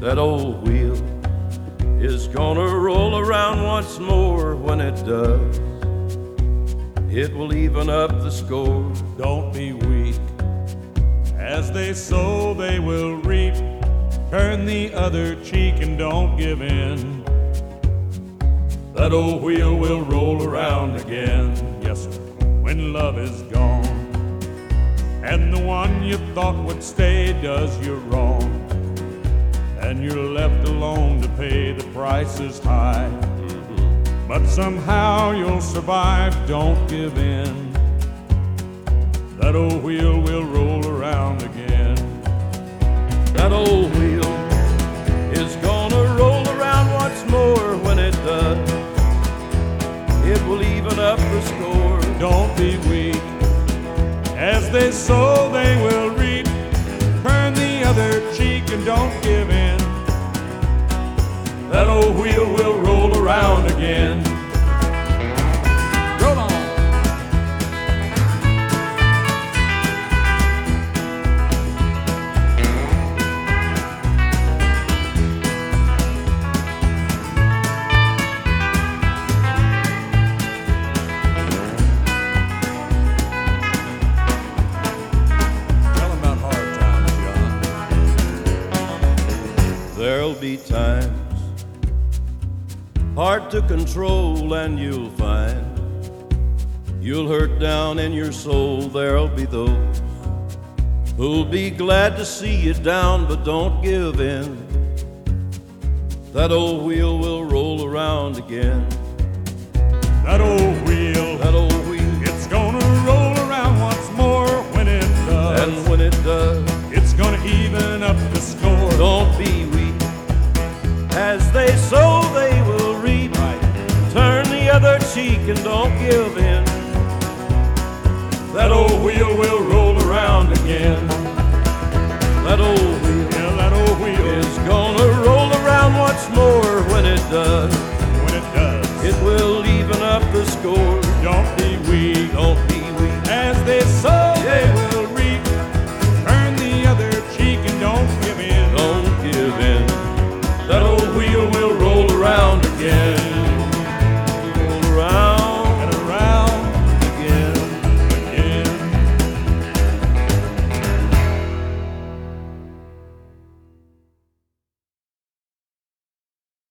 That old wheel is gonna roll around once more. When it does, it will even up the score. Don't be weak. As they sow, they will reap. Turn the other cheek and don't give in. That old wheel will roll around again. Yes, sir, when love is gone, and the one you thought would stay does you wrong, and you're left alone to pay the prices high. But somehow you'll survive, don't give in. That old wheel will roll around again. That old wheel is gonna roll around once more. When it does, it will even up the score. Don't be weak. As they sow, they will reap. Turn the other cheek and don't give in. That old wheel will roll around again. Roll on. Tell 'em about hard times, John. There'll be times hard to control, and you'll find you'll hurt down in your soul. There'll be those who'll be glad to see you down, but don't give in. That old wheel will roll around again. That old wheel, it's gonna roll around once more. When it does, and when it does, it's gonna even up the score. Don't be weak. As they sow, they will reap. Turn the other cheek and don't give in. That old wheel will roll around again. That old wheel, Yeah, that old wheel is gonna roll around once more. When it does, when it does, it will even up the score. don't be weak. Don't be weak. As they sow,